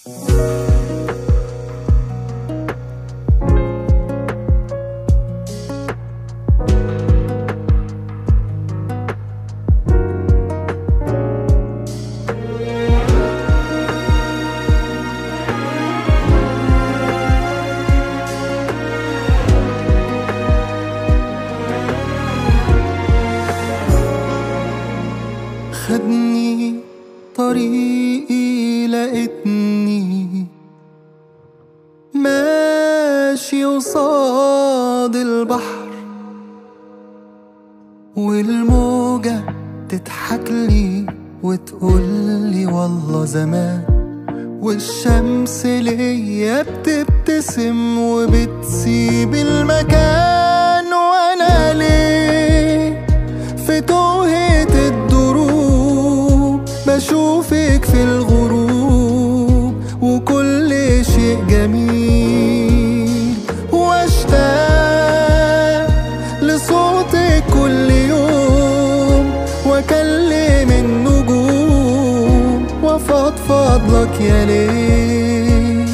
خدني طريقي لقيتني ماشي قصاد البحر، والموجة تضحكلي وتقولي والله زمان، والشمس ليا بتبتسم وبتسيب المكان. وانا ليه في توهة الدروب بشوفك في الغروب، وكل شيء جميل، واشتاق لصوتك كل يوم، واكلم النجوم وافضفض لك يا ليل.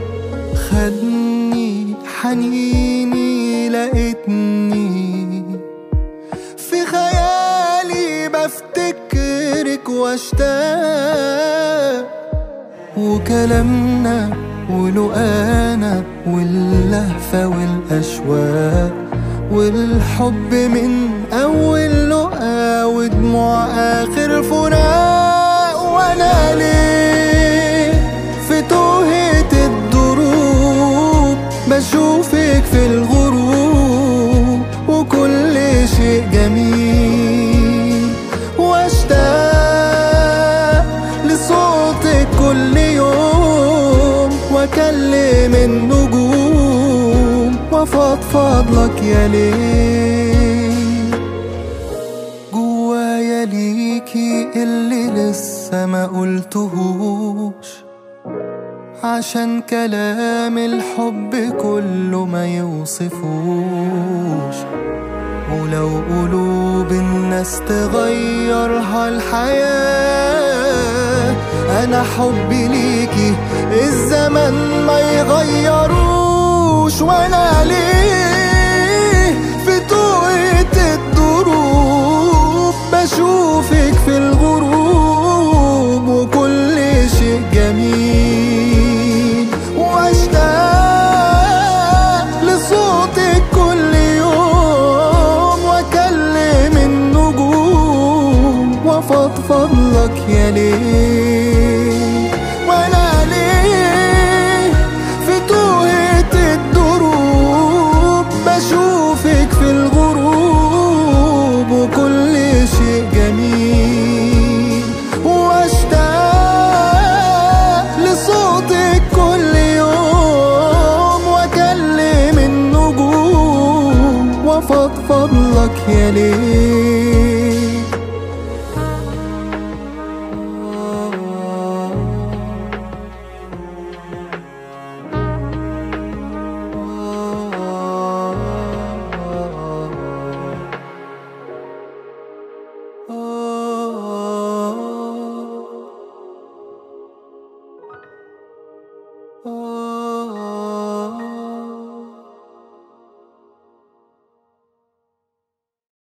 خدني حنيني لقيتني في خيالي بفتكرك واشتاق، وكلامنا ولقانا واللهفة والأشواق، والحب من أول لقا ودموع آخر فراق. وأنا ليه في توهة الدروب بشوفك في الغروب، وكل شيء جميل، واشتاق لصوتك كل يوم، واكلم النجوم وافضفض لك يا ليل. جوايا ليكي اللي لسه ما قلتهوش، عشان كلام الحب كله ما يوصفوش. ولو قلوب الناس تغيرها الحياة، أنا حبي ليكي الزمن ما يغيروش. وأنا ليه في توقيت الدروب بشوفك في الغروب، وكل شيء جميل، واشتاق لصوتك كل يوم، واكلم النجوم وافضفض لك يا ليل. وانا ليه في توهة الدروب بشوفك في الغروب، وكل شيء جميل، واشتاق لصوتك كل يوم، واكلم النجوم وافضفض لك يا ليل.